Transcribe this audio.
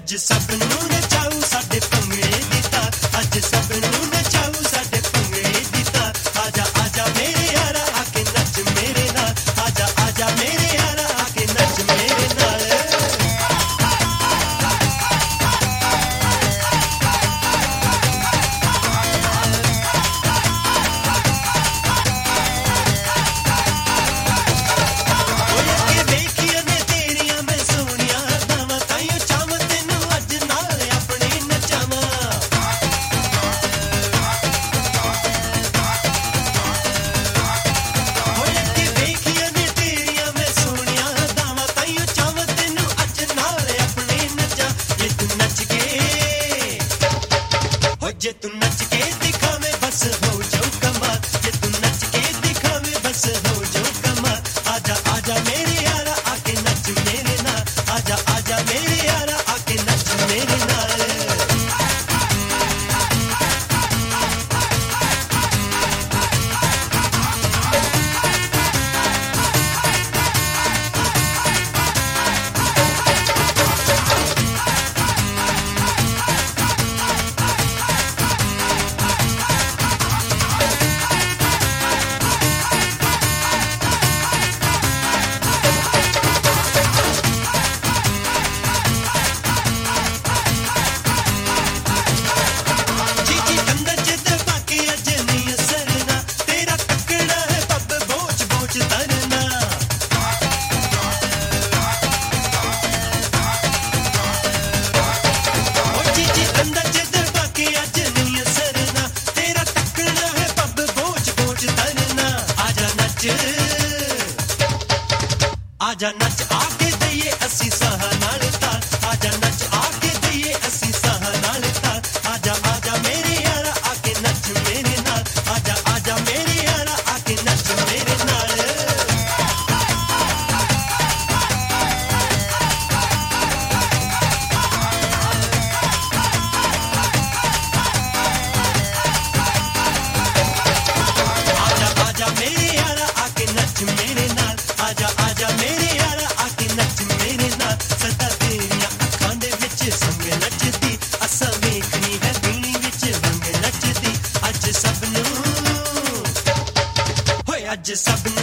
ਅੱਜ ਸਭ ਨੂੰ ਨਚਾਊ ਸਾਡੇ ਭੰਗੜੇ ਦੀ ਤਾਰ ਅੱਜ ਸਭ ਨੂੰ ਨਚਾਊ ਸਾਡੇ ਭੰਗੜੇ ਦੀ ਤਾਰ ਆਜਾ ਆਜਾ ਮੇਰੇ ਯਾਰਾ ਆ ਕੇ ਨੱਚ ਮੇਰੇ ਨਾਲ ਆਜਾ ਆਜਾ ਮੇਰੇ ਯਾਰਾ ਆ ਕੇ ਨੱਚ ਮੇਰੇ ਨਾਲ ਜੇ ਤੂੰ ਨੱਚ ਕੇ ਦਿਖਾਵੇਂ ਬਸ ਹੋ ਜਾਊ ਕਮਾਲ ਜੇ ਤੂੰ ਨੱਚ ਕੇ ਦਿਖਾਵੇਂ ਬਸ ਹੋ ਜਾਊ ਕਮਾਲ ਆਜਾ ਆਜਾ ਮੇਰੇ ਯਾਰਾ ਆ ਕੇ ਨੱਚ ਮੇਰੇ ਨਾਲ ਆਜਾ ਆਜਾ ਮੇਰੇ ਯਾਰਾ ਆ ਕੇ ਨੱਚ ਮੇਰੇ ਨਾਲ आजा नच आके दईए अस्सी साहा नाल ताल आजा नच आके दईए अस्सी साहा नाल ताल आजा आजा मेरे यारा आके नच मेरे नाल आजा आजा मेरे यारा आके नच मेरे नाल आजा आजा मेरे यारा आके नच मेरे नाल आजा आजा मेरे यारा आके नच मेरे नाल सदा तेरियां अखां दे विच संग नचदी असां वेखनी है बीणी विच रंग नचदी अज सब नूं होए अज सब